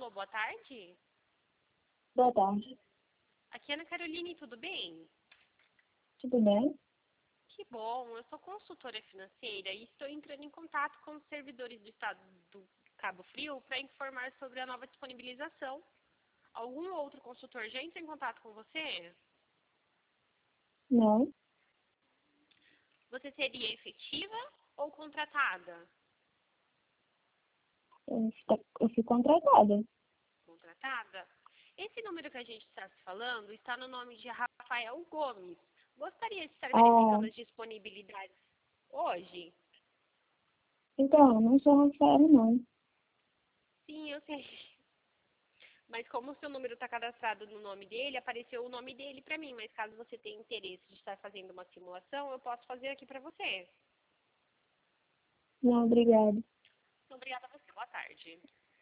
Alô, boa tarde. Boa tarde. Aqui é Ana Caroline, tudo bem? Tudo bem? Que bom, eu sou consultora financeira e estou entrando em contato com os servidores do estado do Cabo Frio para informar sobre a nova disponibilização. Algum outro consultor já entrou em contato com você? Não. Você seria efetiva ou contratada? Eu fui contratada. Contratada? Esse número que a gente está se falando está no nome de Rafael Gomes. Gostaria de estar Ah, verificando as disponibilidades hoje? então, eu não sou Rafael, não. Sim, eu sei. Mas como o seu número está cadastrado no nome dele, apareceu o nome dele para mim. Mas caso você tenha interesse de estar fazendo uma simulação, eu posso fazer aqui para você. Não, obrigada. Obrigada a você. Boa tarde.